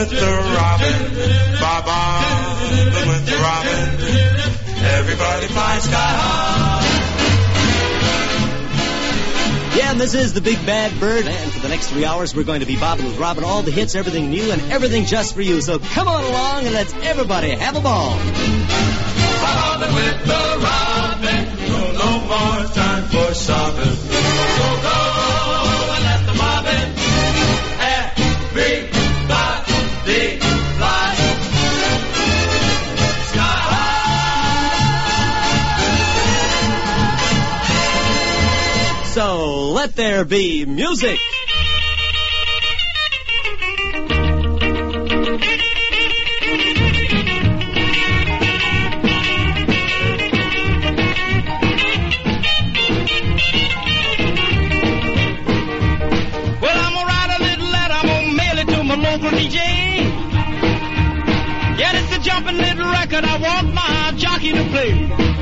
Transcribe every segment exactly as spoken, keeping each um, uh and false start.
with the robin. Bob-bob with the robin. Everybody flies sky high. Yeah, and this is the Big Bad Bird, and for the next three hours we're going to be bobbing with Robin, all the hits, everything new, and everything just for you. So come on along and let's everybody have a ball. Bobbing with the robin, no, no more time for sobbing. Go, go, and let the bobbin, everybody fly sky high. So let there be music. D J. Yeah, it's a jumping little record I want my jockey to play.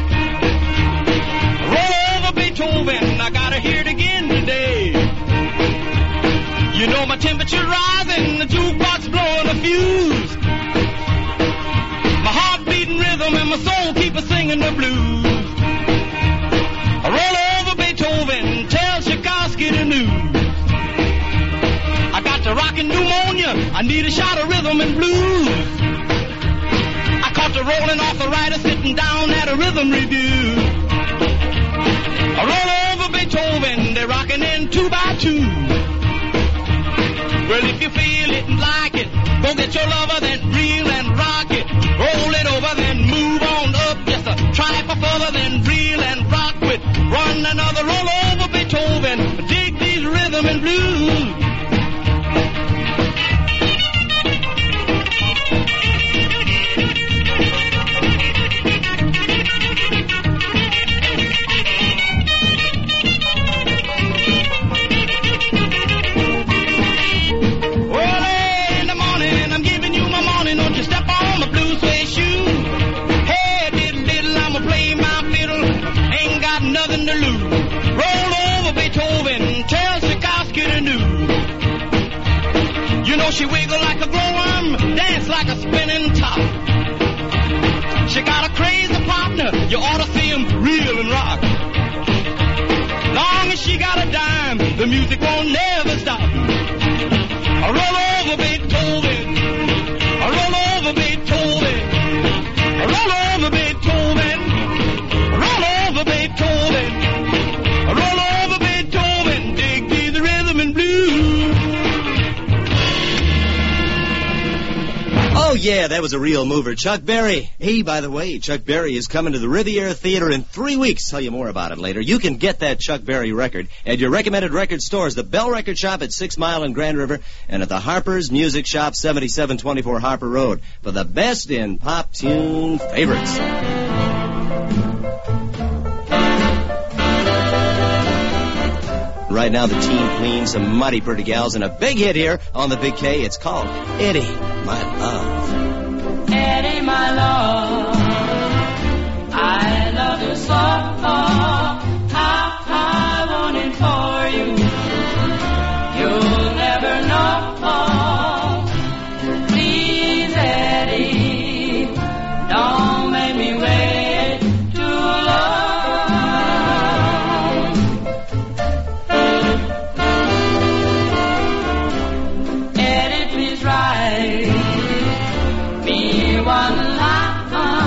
Roll over Beethoven, I gotta hear it again today. You know my temperature rising, the jukebox blowing a fuse. My heart beating rhythm and my soul keep a singing the blues. Roll over Beethoven, tell Tchaikovsky the news. I got the rockin' pneumonia, I need a shot of rhythm and blues. I caught the rolling arthritis sitting down at a rhythm review. I roll over Beethoven, they're rockin' in two by two. Well, if you feel it and like it, go get your lover, then reel and rock it. Roll it over, then move on up, just a trifle further, then reel and rock with one another. Roll over Beethoven, dig these rhythm and blues. She wiggle like a glowworm, dance like a spinning top. She got a crazy partner, you ought to see him reel and rock. Long as she got a dime, the music won't never stop. I roll over Beethoven, I roll over Beethoven, I roll over Beethoven, I roll over Beethoven, I roll over Beethoven, dig these rhythm and blues. Oh, yeah, that was a real mover. Chuck Berry. Hey, by the way, Chuck Berry is coming to the Riviera Theater in three weeks. Tell you more about it later. You can get that Chuck Berry record at your recommended record stores, the Bell Record Shop at Six Mile and Grand River, and at the Harper's Music Shop, seventy-seven twenty-four Harper Road, for the best in pop tune favorites. Right now, the team cleans some mighty pretty gals, and a big hit here on the Big K. It's called Eddie, My Love. Eddie, my love, I love you so. How I want it for you. You'll never know. Please, Eddie, don't make me wait too long. Eddie, please write me one line.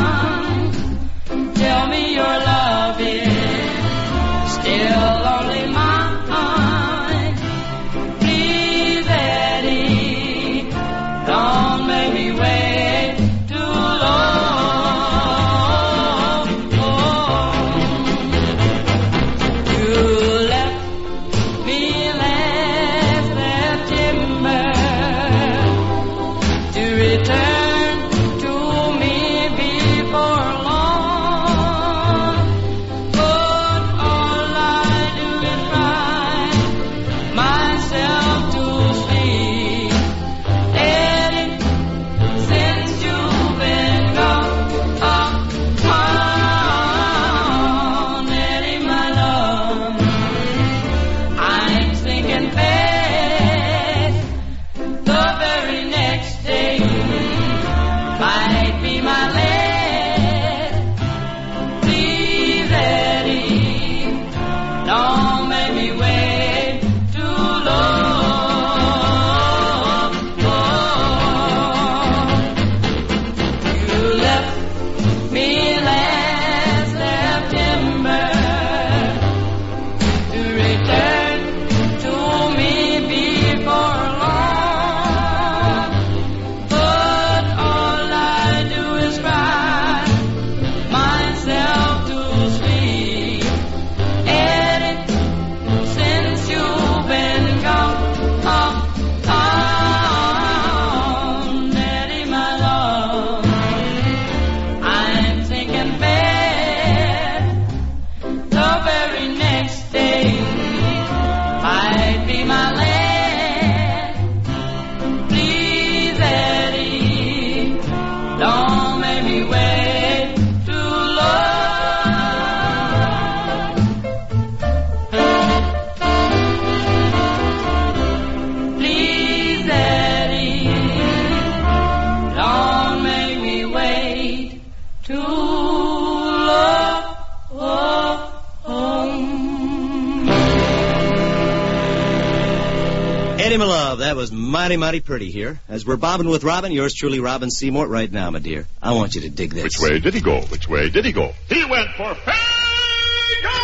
Eddie, my love, that was mighty, mighty pretty here. As we're bobbing with Robin, yours truly, Robin Seymour, right now, my dear. I want you to dig this. Which way did he go? Which way did he go? He went for Fago!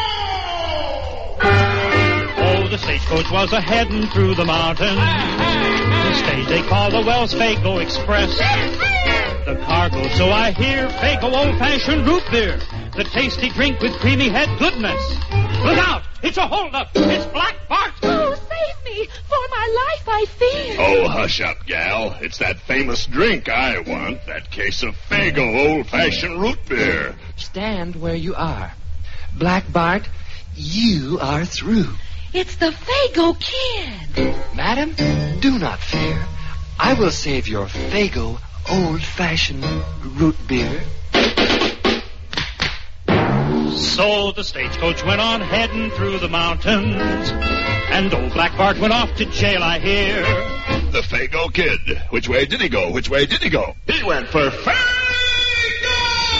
Oh, the stagecoach was a-heading through the mountains. The stage they call the Wells Fago Express. The cargo, so I hear, Fago old-fashioned root beer. The tasty drink with creamy head goodness. Look out! It's a holdup! It's Black Bart! Oh, save me! For my life, I fear. Oh, hush up, gal. It's that famous drink I want. That case of Fago old-fashioned root beer. Stand where you are. Black Bart, you are through. It's the Fago Kid. Madam, do not fear. I will save your Fago old-fashioned root beer. So the stagecoach went on heading through the mountains, and old Black Bart went off to jail, I hear. The Fago Kid. Which way did he go? Which way did he go? He went for Fago!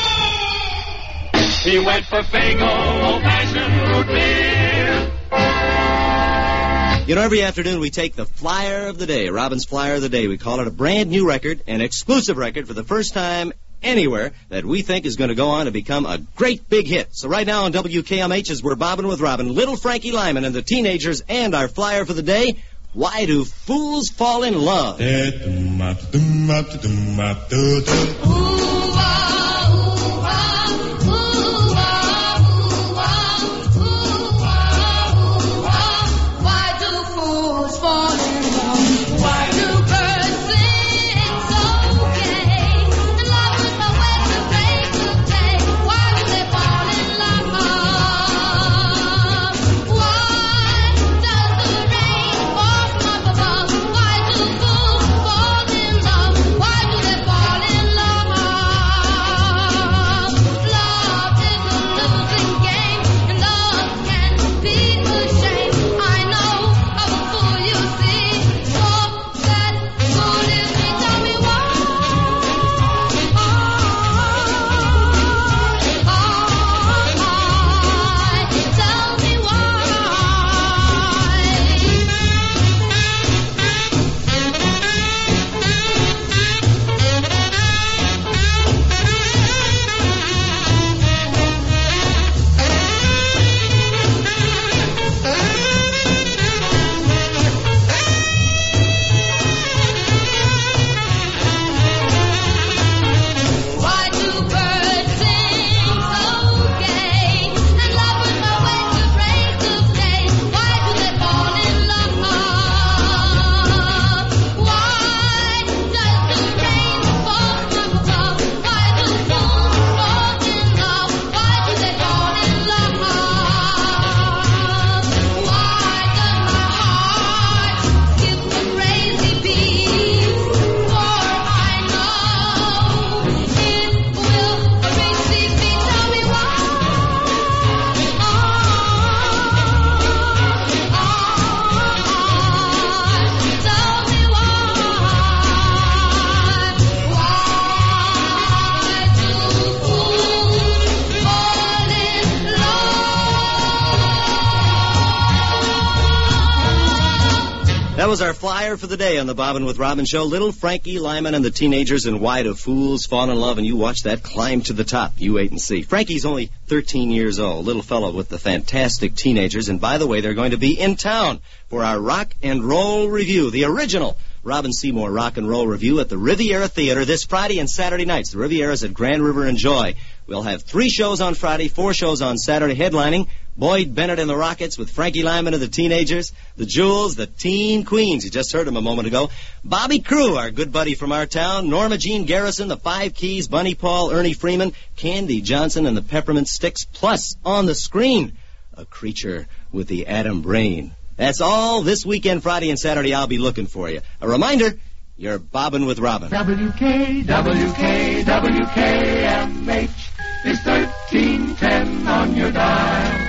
He went for Fago old-fashioned root beer. You know, every afternoon we take the flyer of the day, Robin's flyer of the day. We call it a brand new record, an exclusive record for the first time anywhere that we think is going to go on to become a great big hit. So right now on W K M H, as we're bobbing with Robin, Little Frankie Lyman and the Teenagers, and our flyer for the day, Why Do Fools Fall in Love? That was our flyer for the day on the Bobbin' with Robin show. Little Frankie Lyman and the Teenagers and Why Do Fools Fall in Love? And you watch that climb to the top. You wait and see. Frankie's only thirteen years old, little fellow with the fantastic Teenagers. And by the way, they're going to be in town for our rock and roll review, the original Robin Seymour Rock and Roll Review at the Riviera Theater this Friday and Saturday nights. The Riviera's at Grand River and Joy. We'll have three shows on Friday, four shows on Saturday, headlining Boyd Bennett and the Rockets with Frankie Lyman and the Teenagers, the Jewels, the Teen Queens, you just heard them a moment ago, Bobby Crew, our good buddy from our town, Norma Jean Garrison, the Five Keys, Bunny Paul, Ernie Freeman, Candy Johnson, and the Peppermint Sticks, plus on the screen, a creature with the atom brain. That's all this weekend, Friday and Saturday. I'll be looking for you. A reminder, you're Bobbin' with Robin. W K, W K, W K M H is thirteen ten on your dial.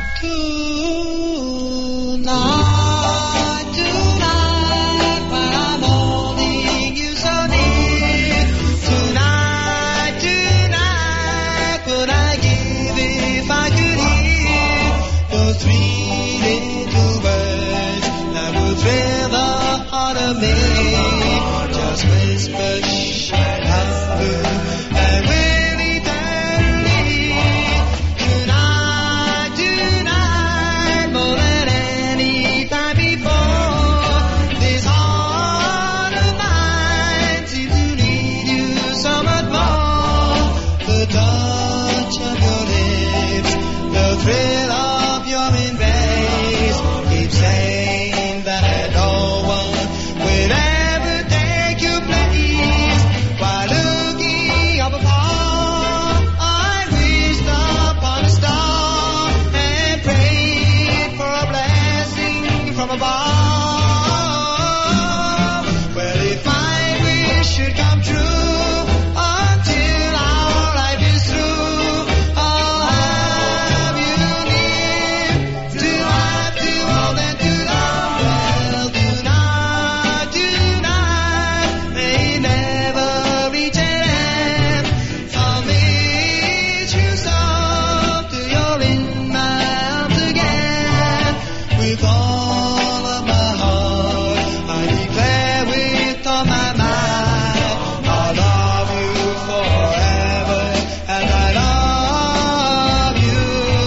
Tonight, tonight, when I'm holding you so near. Tonight, tonight, could I give if I could hear those three little birds that will feather of me. Just whisper, shh, I love you, and we'll eternally. Tonight, tonight, more than any time before. This heart of mine seems to need you so much more. The touch of your lips, the thrill of your embrace, keep saying that no one will ever take your place. While looking up above, I wished upon a star and prayed for a blessing from above. Well, if my wish should come true, until our life is through, I'll have you near to have to hold and to love. Well, tonight, tonight may never reach an end. I'll miss you so till you're in my arms again. With all of my heart, I declare with all my might, I'll love you forever as I love you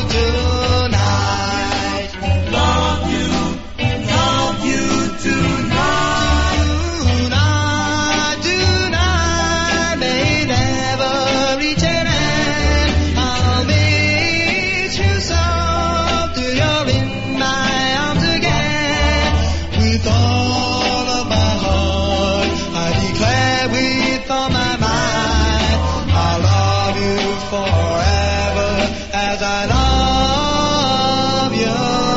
tonight. Love you, love you tonight. Tonight, tonight may never reach an end. I'll miss you so till you're in my arms again. With all of my heart, I declare with all my might, I'll love you forever as I love you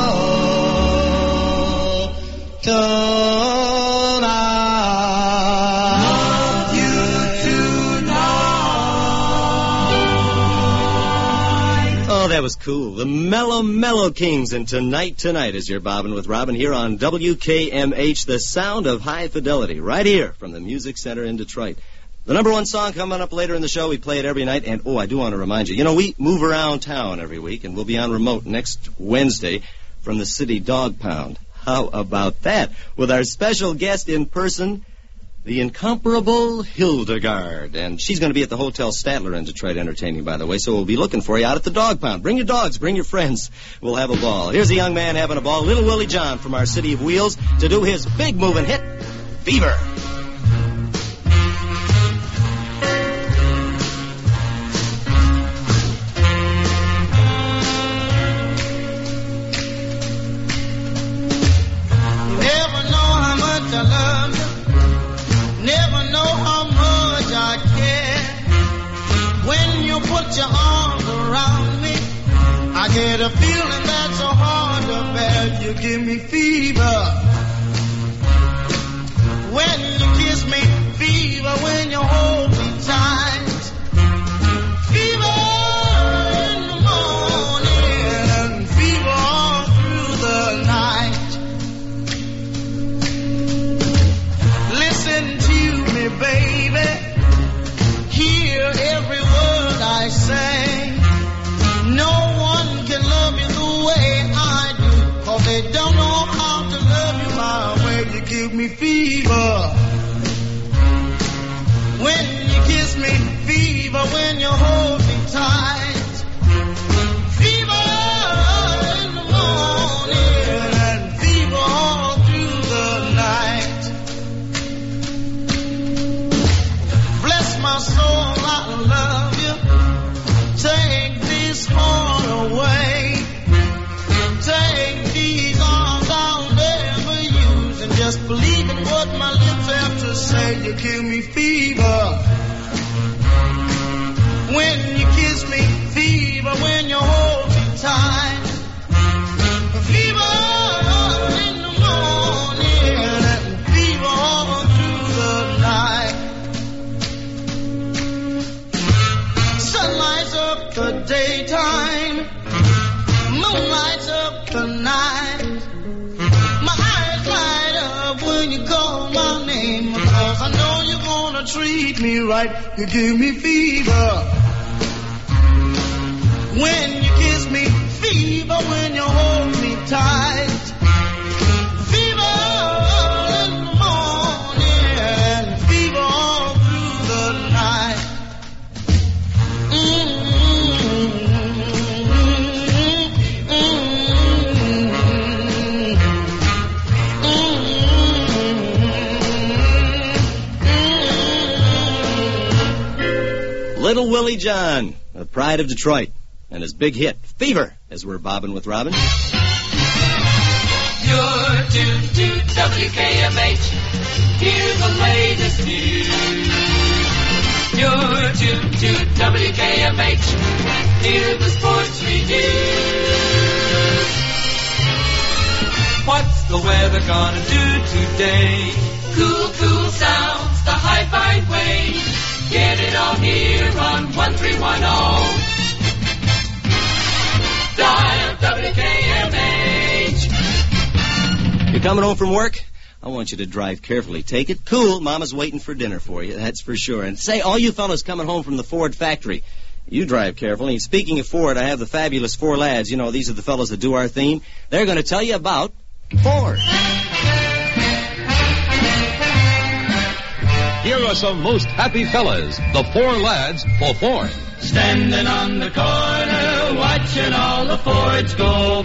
tonight. Love you tonight. Oh, that was cool. The Mellow Mellow Kings, and Tonight Tonight is your Bobbin' with Robin here on W K M H, the sound of high fidelity, right here from the Music Center in Detroit. The number one song coming up later in the show. We play it every night, and oh, I do want to remind you, you know, we move around town every week, and we'll be on remote next Wednesday from the City Dog Pound. How about that? With our special guest in person, the incomparable Hildegard. And she's going to be at the Hotel Statler in Detroit entertaining, by the way, so we'll be looking for you out at the Dog Pound. Bring your dogs, bring your friends. We'll have a ball. Here's a young man having a ball, Little Willie John from our City of Wheels, to do his big moving hit, Fever. Never know how much I love you. Never know how much I care. When you put your arms around me, I get a feeling that's so hard to bear. You give me fever. When you kiss me, fever. When you hold me tight, fever in the morning and fever all through the night. Listen to me, baby. Hear every word I say. No one can love you the way I do, 'cause they don't know how to love you my way. You give me fever. When you kiss me, fever. When you hold me tight, fever in the morning and fever all through the night. Bless my soul, I love you. Take this heart away. Take these arms I'll never use, and just believe in what my lips have to say. You give me fever. When you kiss me, fever. When you hold me tight, fever in the morning and fever all through the night. Sun lights up the daytime, moon lights up the night. My eyes light up when you call my name, because I know you're gonna treat me right. You give me fever. When you kiss me, fever. When you hold me tight, fever in the morning. Little Willie John, the pride of Detroit, and his big hit, Fever, as we're bobbing with Robin. You're tuned to W K M H. Hear the latest news. You're tuned to W K M H. Hear the sports review. What's the weather gonna do today? Cool, cool sounds the hi-fi way. Get it all here on one three one zero. Dial W K M H. You coming home from work? I want you to drive carefully. Take it cool. Mama's waiting for dinner for you, that's for sure. And say, all you fellas coming home from the Ford factory, you drive carefully. Speaking of Ford, I have the fabulous four lads. You know, these are the fellas that do our theme. They're going to tell you about Ford. Here are some most happy fellas, the four lads for Ford. Standing on the corner, watching all the Fords go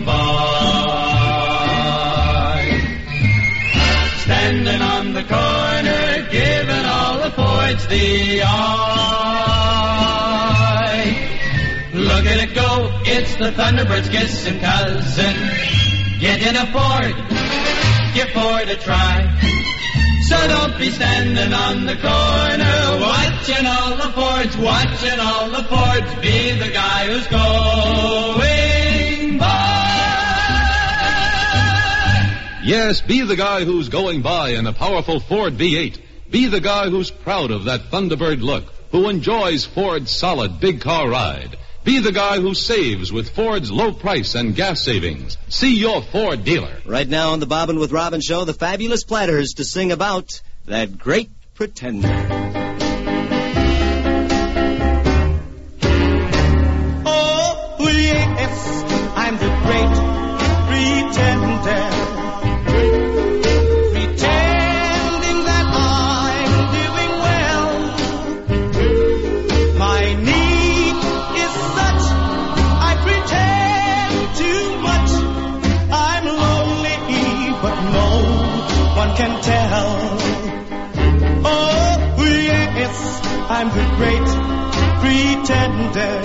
by. Standing on the corner, giving all the Fords the eye. Look at it go, it's the Thunderbird's kissing cousin. Get in a Ford, give Ford a try. So don't be standing on the corner, watching all the Fords, watching all the Fords. Be the guy who's going by. Yes, be the guy who's going by in a powerful Ford V eight. Be the guy who's proud of that Thunderbird look, who enjoys Ford's solid big car ride. Be the guy who saves with Ford's low price and gas savings. See your Ford dealer. Right now on the Bobbin' with Robin show, the fabulous Platters to sing about that great pretender. Oh, yes, I'm the great pretender. Pretending that I'm doing well. My need is such, I pretend too much. I'm lonely, but no one can tell. Oh, yes, I'm the great pretender.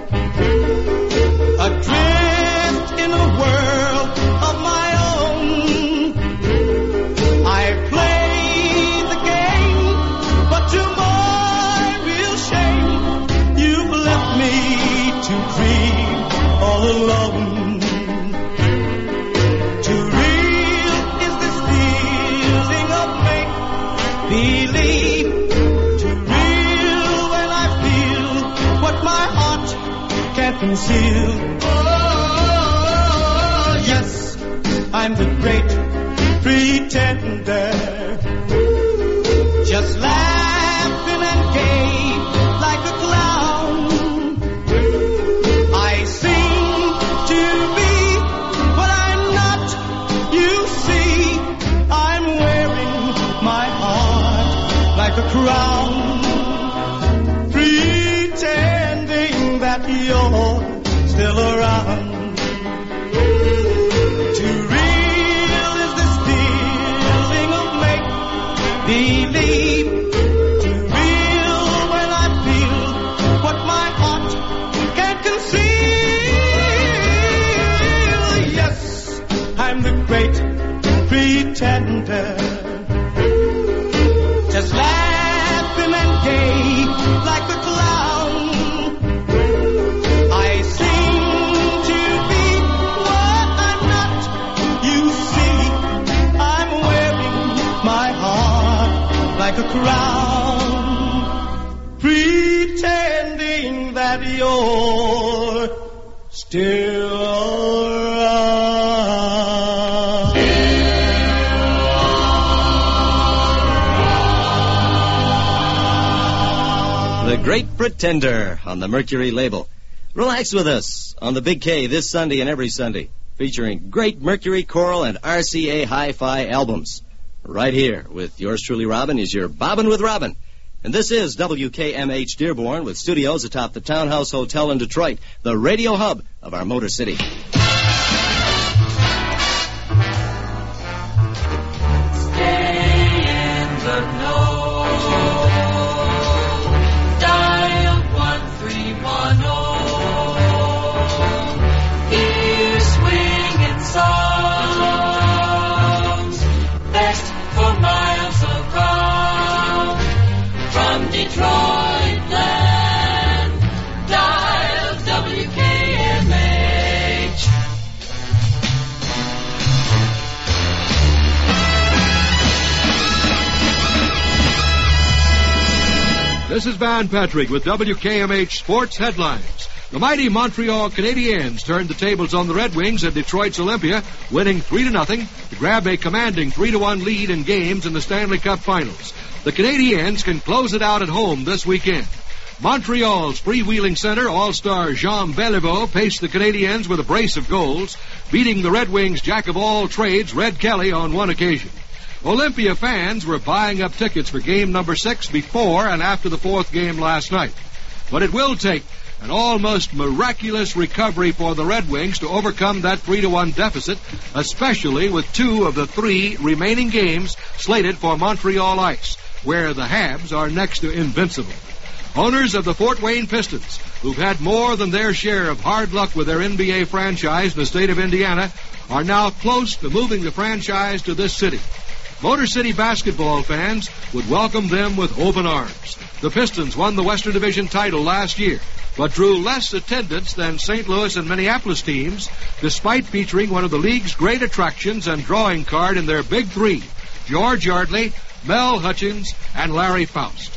Adrift in a world of my own. I play the game, but to my real shame, you've left me to dream all alone. Too real is this feeling of make-believe. Too real when I feel what my heart can't conceal. Oh, yes, I'm the great pretender. Just laughing and gay like a clown. I seem to be what I'm not. You see, I'm wearing my heart like a crown. Pretending that you're still around. Too real is this feeling of make-believe. Too real when I feel what my heart can't conceal. Yes, I'm the great pretender. Just laughing and gay like a clown. I seem to be what I'm not. You see, I'm wearing my heart like a crown. Pretending that you're still around. The Great Pretender on the Mercury label. Relax with us on the Big K this Sunday and every Sunday, featuring great Mercury Choral and R C A Hi-Fi albums. Right here with yours truly, Robin, is your Bobbin' with Robin. And this is W K M H Dearborn with studios atop the Townhouse Hotel in Detroit, the radio hub of our Motor City. Stay in the know. Dial one This is Van Patrick with W K M H Sports Headlines. The mighty Montreal Canadiens turned the tables on the Red Wings at Detroit's Olympia, winning three to nothing to grab a commanding three to one lead in games in the Stanley Cup Finals. The Canadiens can close it out at home this weekend. Montreal's freewheeling center all-star Jean Beliveau paced the Canadiens with a brace of goals, beating the Red Wings' jack-of-all-trades Red Kelly on one occasion. Olympia fans were buying up tickets for game number six before and after the fourth game last night. But it will take an almost miraculous recovery for the Red Wings to overcome that three to one deficit, especially with two of the three remaining games slated for Montreal ice, where the Habs are next to invincible. Owners of the Fort Wayne Pistons, who've had more than their share of hard luck with their N B A franchise in the state of Indiana, are now close to moving the franchise to this city. Motor City basketball fans would welcome them with open arms. The Pistons won the Western Division title last year, but drew less attendance than Saint Louis and Minneapolis teams, despite featuring one of the league's great attractions and drawing card in their big three, George Yardley, Mel Hutchins, and Larry Faust.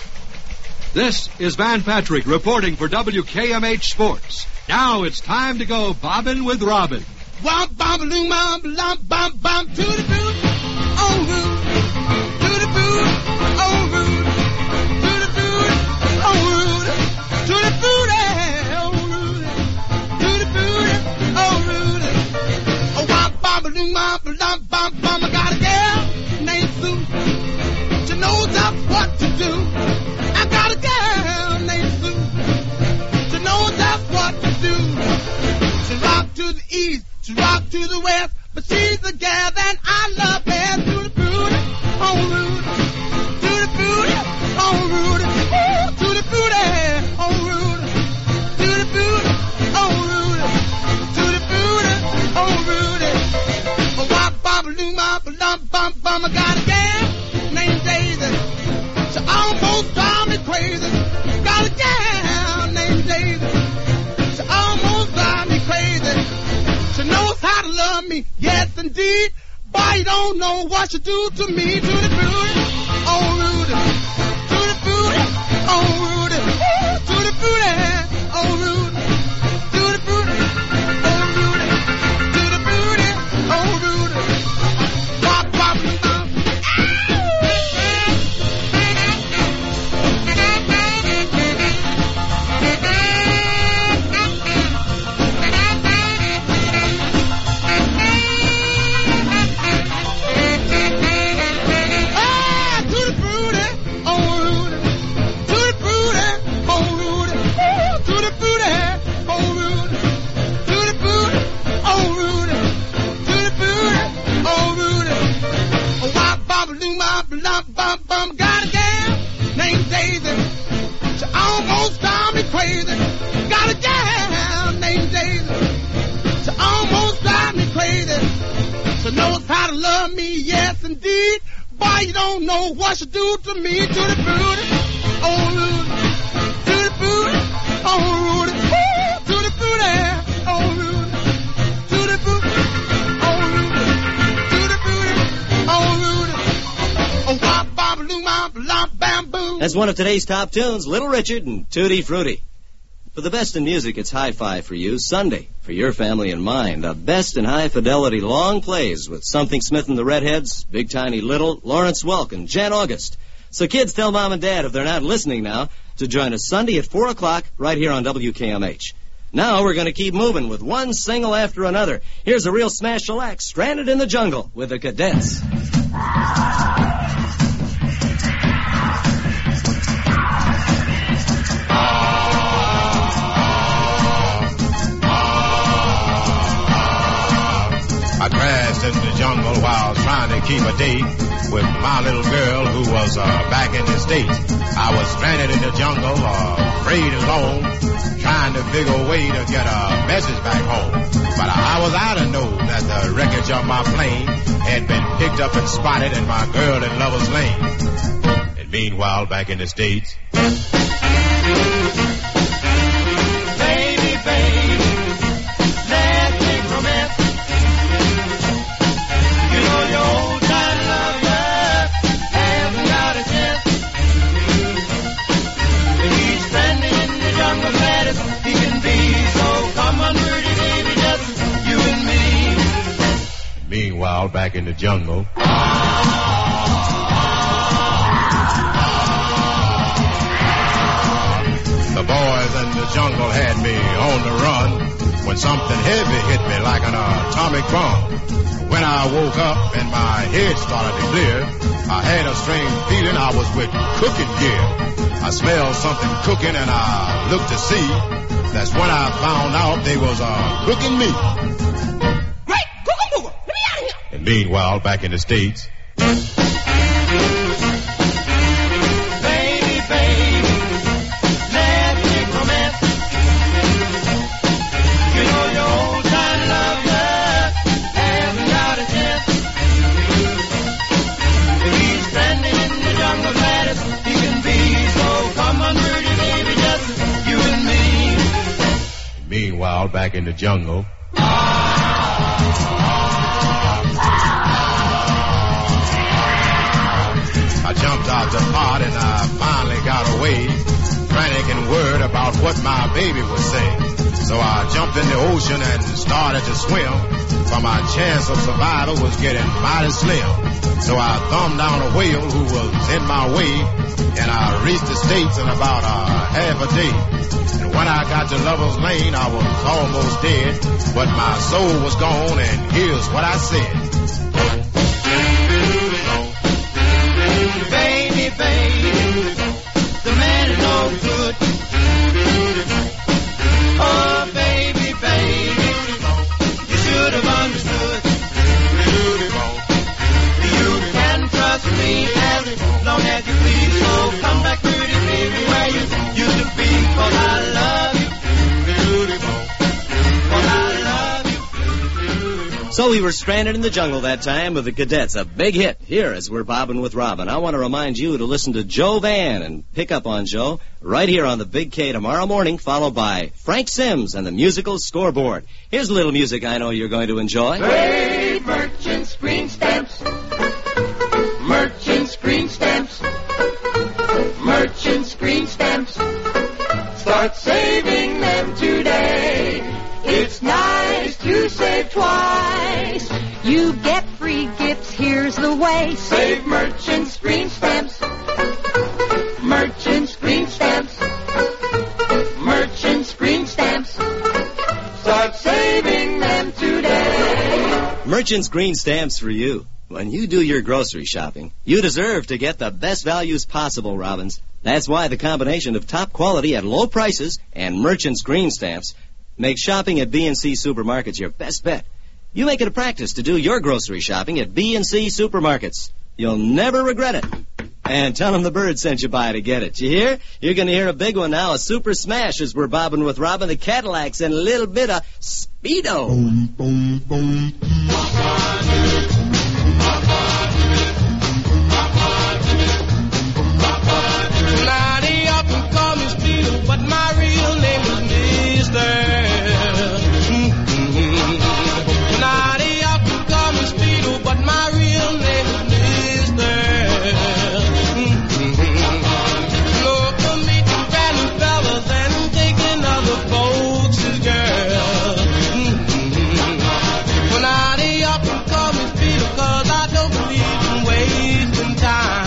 This is Van Patrick reporting for W K M H Sports. Now it's time to go bobbing with Robin. Womp bom loom bom bom bom bom to the boot, oh root, to the boot, oh root, to the boot, oh root, to the boot, oh root, to the boot, oh root. Oh womp bom loom bom bom bom bom. I got a girl named Sue. She knows just what to do. I got a girl named Sue. She knows just what to do. She rock to the east. She rock to the west, but she's a gal that I love best. To the booty, oh Rudy, to the booty, oh Rudy, ooh, to the booty, oh Rudy, to the booty, oh Rudy, to the booty, oh Rudy. Oh, wop, bop, loom, bop, lump, bump, bum. I got a gal named Daisy. She almost drives me crazy. Got a gal named Daisy. She almost drives me crazy. She knows how to love me, yes indeed. Boy, you don't know what she do to me. To the booty, oh Rudy, to the booty, oh Rudy, ooh, to the booty, oh Rudy, to the booty, oh Rudy, to the booty, oh Rudy. Pop, pop, pop. Bum, bum, got a gal named Daisy. She almost drives me crazy. Got a gal named Daisy. She almost drives me crazy. She knows how to love me, yes indeed. Boy, you don't know what she do to me. To the booty, oh Rudy, to the booty, oh Rudy, ooh, to the booty, oh Rudy, to the booty, oh Rudy, to the booty, oh Rudy. That's one of today's top tunes, Little Richard and Tutti Frutti. For the best in music, it's Hi-Fi for you, Sunday, for your family and mine. The best in high-fidelity long plays with Something Smith and the Redheads, Big Tiny Little, Lawrence Welk, and Jan August. So kids, tell Mom and Dad, if they're not listening now, to join us Sunday at four o'clock right here on W K M H. Now we're going to keep moving with one single after another. Here's a real smash-el act, Stranded in the Jungle with the Cadets. I crashed in the jungle while trying to keep a date with my little girl who was uh, back in the States. I was stranded in the jungle, uh, afraid and alone, trying to figure a way to get a message back home. But I was out to know that the wreckage of my plane had been picked up and spotted and my girl in Lover's Lane. And meanwhile, back in the States... Baby, baby, let's make romance. You know your old time lover hasn't got a chance. Meanwhile, back in the jungle. The boys in the jungle had me on the run when something heavy hit me like an atomic bomb. When I woke up and my head started to clear, I had a strange feeling I was with cooking gear. I smelled something cooking and I looked to see. That's when I found out they was uh, cooking me. Great! Cooker Mooger! Let me out of here! And meanwhile, back in the States. Baby, baby, let's make romance. You know your old time lover hasn't got a chance. He's stranded in the jungle, glad as he can be. So come on, pretty baby, just you and me. Meanwhile, back in the jungle. I jumped out the pot and I finally got away, panicking worried about what my baby would say. So I jumped in the ocean and started to swim, for my chance of survival was getting mighty slim. So I thumbed down a whale who was in my way, and I reached the States in about a half a day. And when I got to Lover's Lane, I was almost dead, but my soul was gone, and here's what I said. Baby, baby, the man is no good. Oh, baby, baby, you should have understood. You can trust me as long as you please. So come back, pretty baby, where you used to be. 'Cause I love you. 'Cause I love you. So we were stranded in the jungle that time with the Cadets, a big hit. Here, as we're bobbing with Robin, I want to remind you to listen to Joe Van and pick up on Joe right here on the Big K tomorrow morning, followed by Frank Sims and the Musical Scoreboard. Here's a little music I know you're going to enjoy. Save merchant screen stamps. Merchant screen stamps. Merchant screen stamps. Start saving them today. It's nice to save twice. You get free gifts, here's the way. Save merchant screen stamps. Merchant screen stamps. Merchant screen stamps. Start saving them today. Merchant's Green Stamps for you. When you do your grocery shopping, you deserve to get the best values possible, Robbins. That's why the combination of top quality at low prices and Merchant's Green Stamps makes shopping at B and C Supermarkets your best bet. You make it a practice to do your grocery shopping at B and C Supermarkets. You'll never regret it. And tell them the bird sent you by to get it. You hear? You're going to hear a big one now, a super smash as we're bobbing with Robin, the Cadillacs, and a little bit of Speedo. Boom, boom, boom. Now they often call me Speedo, but my real name is Mister Mm-hmm. Now they often call me Speedo, but my real name is Mister Mm-hmm. Look for me to random fellas and taking other folks' girls. Mm-hmm. Well, now they often call me Speedo 'cause I don't believe in wasting time.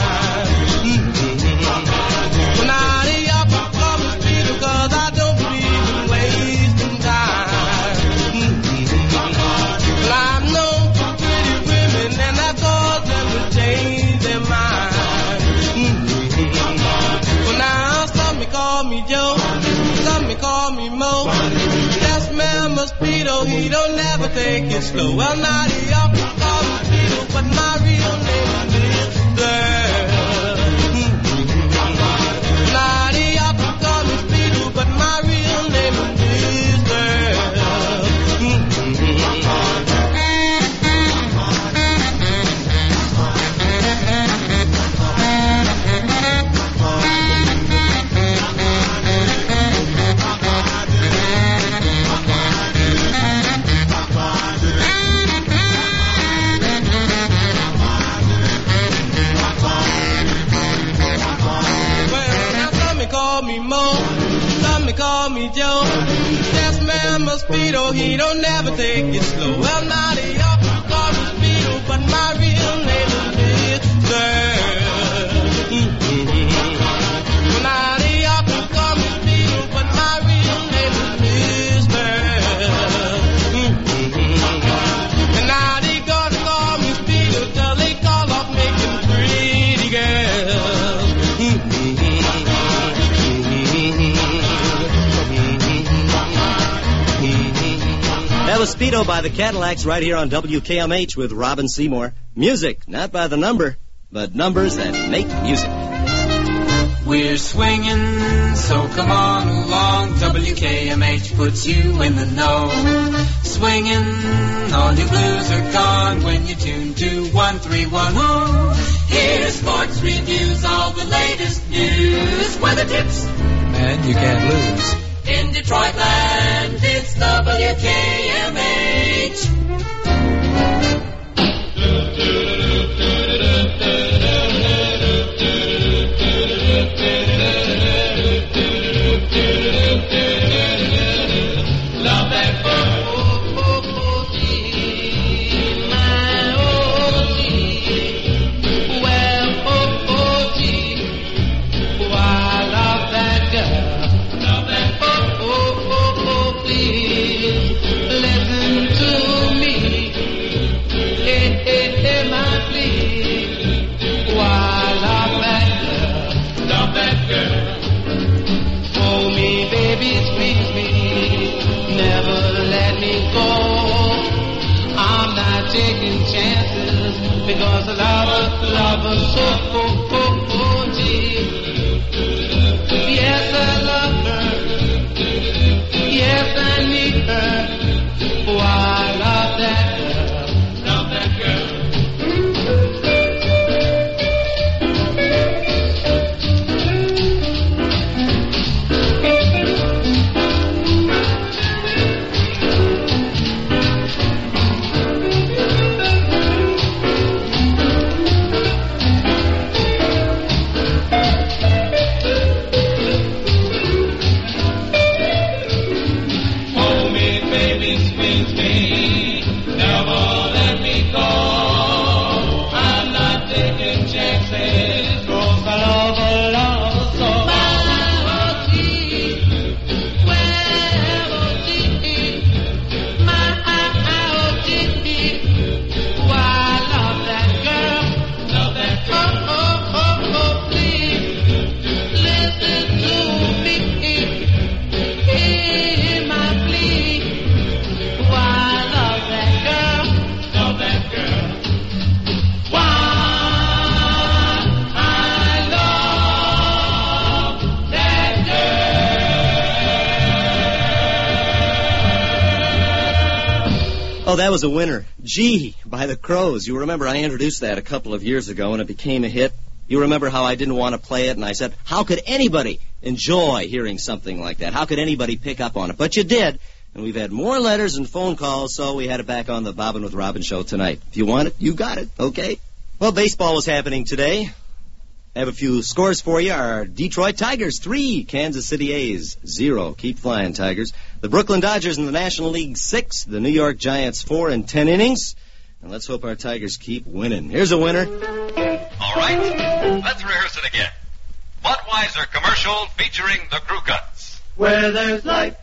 Speedo, he don't never take it slow. Well, now he often call me Speedo, but my real name is Mister Now he often call me Speedo, but my real name is call me Joe. Yes, man, my Speedo, he don't never take it slow. Well, now they often call me Speedo, Speedo by the Cadillacs right here on W K M H with Robin Seymour. Music, not by the number, but numbers that make music. We're swinging, so come on along. W K M H puts you in the know. Swinging, all your blues are gone when you tune to one three one zero. Here's sports reviews, all the latest news, weather tips, and you can't lose. In Detroit land, it's W K M H. Love that bird. Oh, oh, oh, gee, my, oh, gee. Well, oh, oh, gee. Oh, I love that girl. Love that bird. Oh, oh, oh, please, listen to me. Hey, hey, hey, my please. Oh, I love that girl. Love that girl. Oh, me, baby, squeeze me. Never let me go. I'm not taking chances because I love her, love her so. Oh, oh, oh, gee. Yes, I love her. Yes, I need her. Oh, I love that girl. Love that girl. Hold me, baby, squeeze me. Never let me go. I'm not taking chances. Cause I love her, love her so. My O G. Well, O G. My O G. Oh, I love that girl. Love that girl. Oh, oh, oh, oh, please. Listen to me. Hear my plea. Oh, I love that girl. Love that girl. Why I love that girl. Oh, that was a winner. Gee, by the Crows. You remember I introduced that a couple of years ago and it became a hit. You remember how I didn't want to play it and I said, how could anybody enjoy hearing something like that? How could anybody pick up on it? But you did. And we've had more letters and phone calls, so we had it back on the Bobbin' with Robin show tonight. If you want it, you got it, okay? Well, baseball was happening today. I have a few scores for you. Our Detroit Tigers, three. Kansas City A's, zero. Keep flying, Tigers. The Brooklyn Dodgers in the National League, six. The New York Giants, four in ten innings. And let's hope our Tigers keep winning. Here's a winner. All right, let's rehearse it again. Budweiser commercial featuring the Crew Cuts. Where there's life,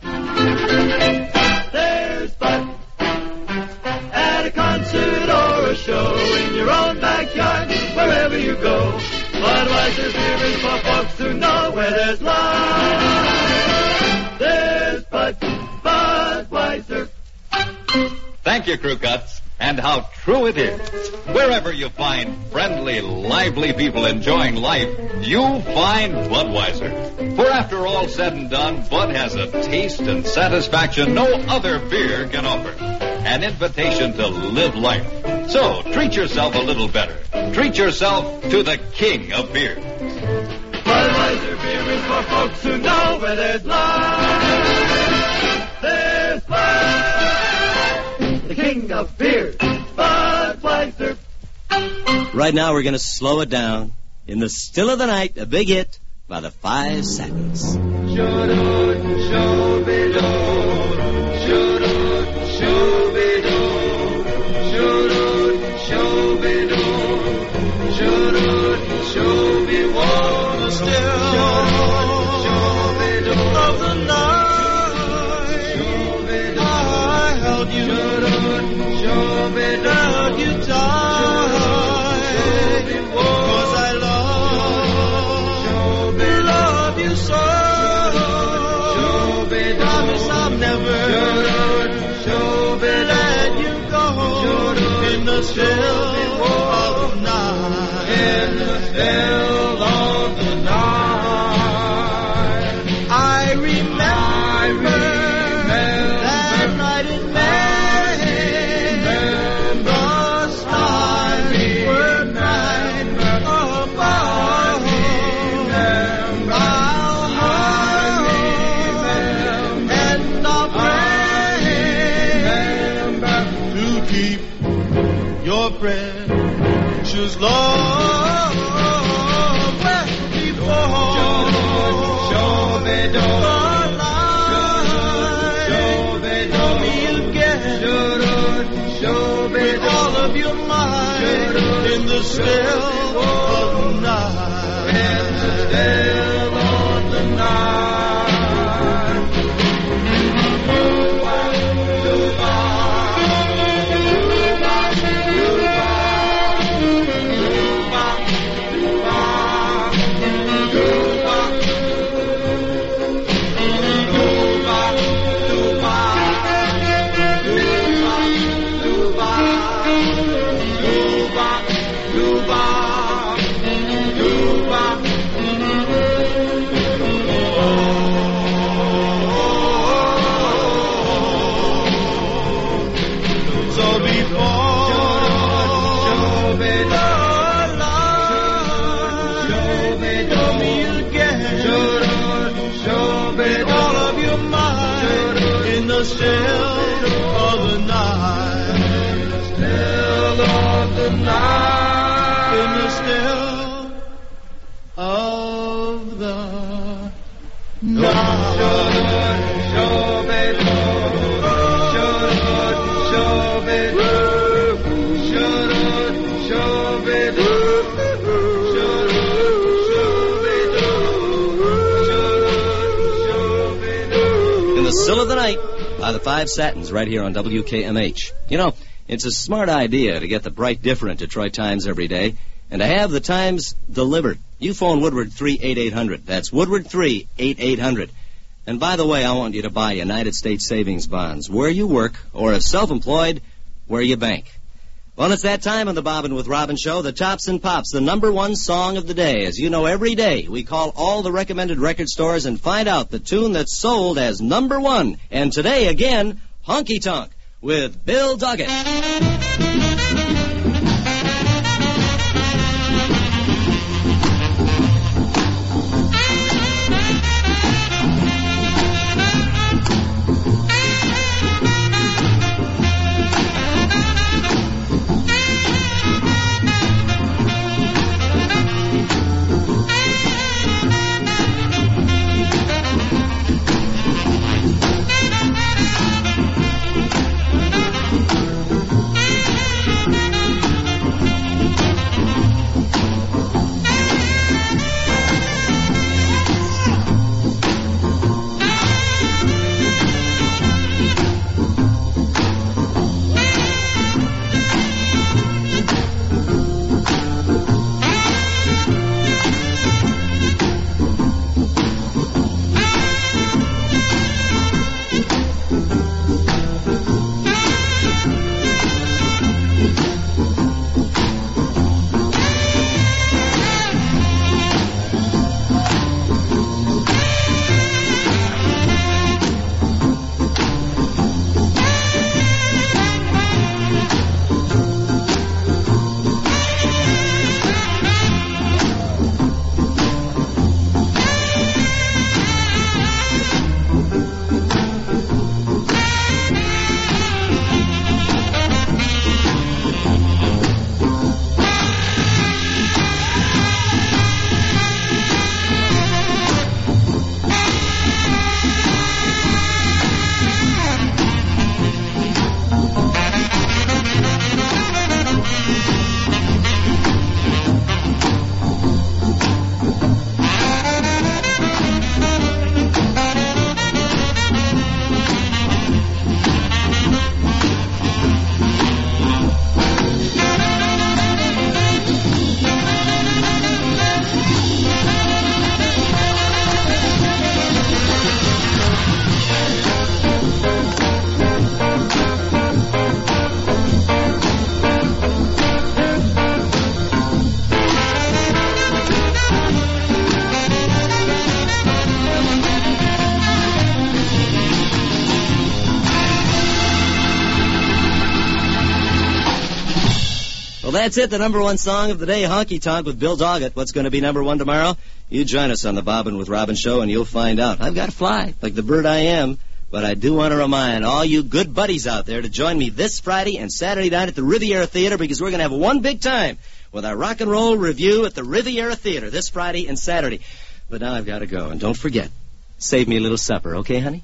there's fun. At a concert or a show, in your own backyard, wherever you go. Budweiser beer is for folks who know where there's life. There's Bud, Budweiser. Thank you, Crew Cuts. And how true it is. Wherever you find friendly, lively people enjoying life, you find Budweiser. For after all said and done, Bud has a taste and satisfaction no other beer can offer. An invitation to live life. So, treat yourself a little better. Treat yourself to the king of beer. Budweiser beer is for folks who know where there's life. There's life. The king of beer, Budweiser. Right now we're going to slow it down. In the still of the night, a big hit by the Five Seconds. Never, show the still of the night. In the still of the night. I remember, I remember that night in May. The stars were bright above. I'll hope and I'll pray to keep your precious love before the light for me again with all of your might in the still of the night. In the still of the night. The still of the night. Still of the night. In the still of the night. In the still of the night. By the Five Satins right here on W K M H. You know, it's a smart idea to get the bright different Detroit Times every day and to have the Times delivered. You phone Woodward three eight eight hundred. That's Woodward three eight eight hundred. And by the way, I want you to buy United States savings bonds where you work or if self-employed, where you bank. Well, it's that time on the Bobbin with Robin show, the Tops and Pops, the number one song of the day. As you know, every day we call all the recommended record stores and find out the tune that's sold as number one. And today, again, Honky Tonk with Bill Duggett. Thank you. Well, that's it, the number one song of the day, Honky Tonk with Bill Doggett. What's going to be number one tomorrow? You join us on the Bobbin with Robin show and you'll find out. I've got to fly, like the bird I am, but I do want to remind all you good buddies out there to join me this Friday and Saturday night at the Riviera Theater because we're going to have one big time with our rock and roll review at the Riviera Theater this Friday and Saturday. But now I've got to go, and don't forget, save me a little supper, okay, honey?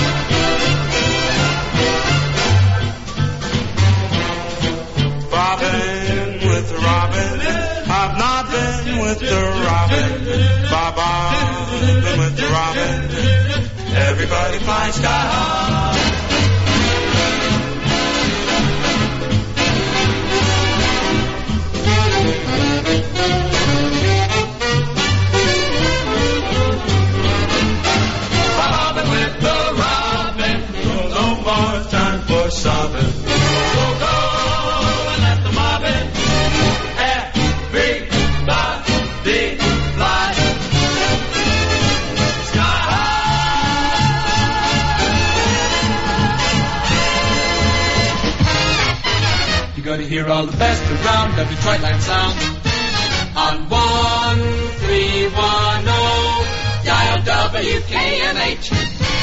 Bobbin with Robin, I've not been with the Robin. Bobbin with the Robin, everybody flying sky high. Bobbin with the Robin, no more time for sobbing. Go, go, and let the mobbin', everybody fly sky high. You're gonna hear all the best around of Detroit Land Sound on one three one oh, dial W K M H.